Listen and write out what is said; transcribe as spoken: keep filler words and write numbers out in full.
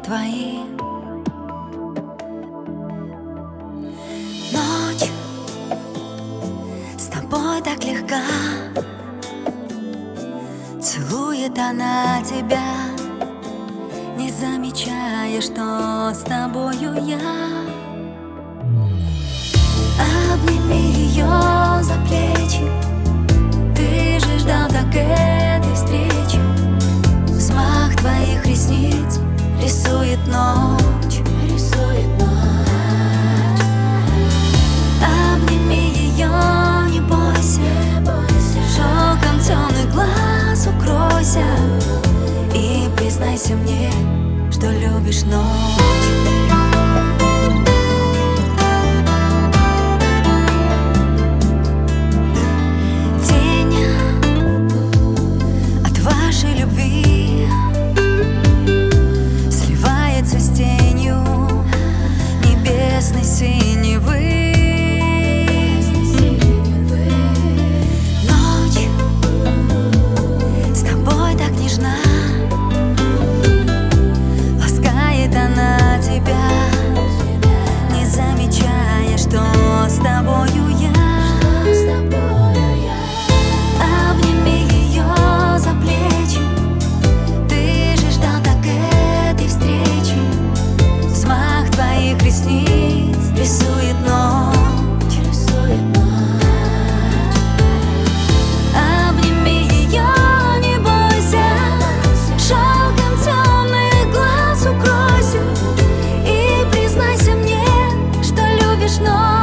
твои. Ночь с тобой так легка, целует она тебя, не замечая, что с тобою я. Обними ее за плечи, ты же ждал так этой встречи. Взмах твоих ресниц рисует ночь, рисует ночь. Обними ее, не бойся, шелком темных глаз укройся и признайся мне, что любишь ночь. Синевы. Ночь с тобой так нежна, ласкает она тебя, не замечая, что с тобою я. Обними ее за плечи, ты же ждал так этой встречи. Взмах твоих ресниц рисует ночь, рисует ночь. Обними ее, не бойся, шелком темных глаз укройся и признайся мне, что любишь ночь.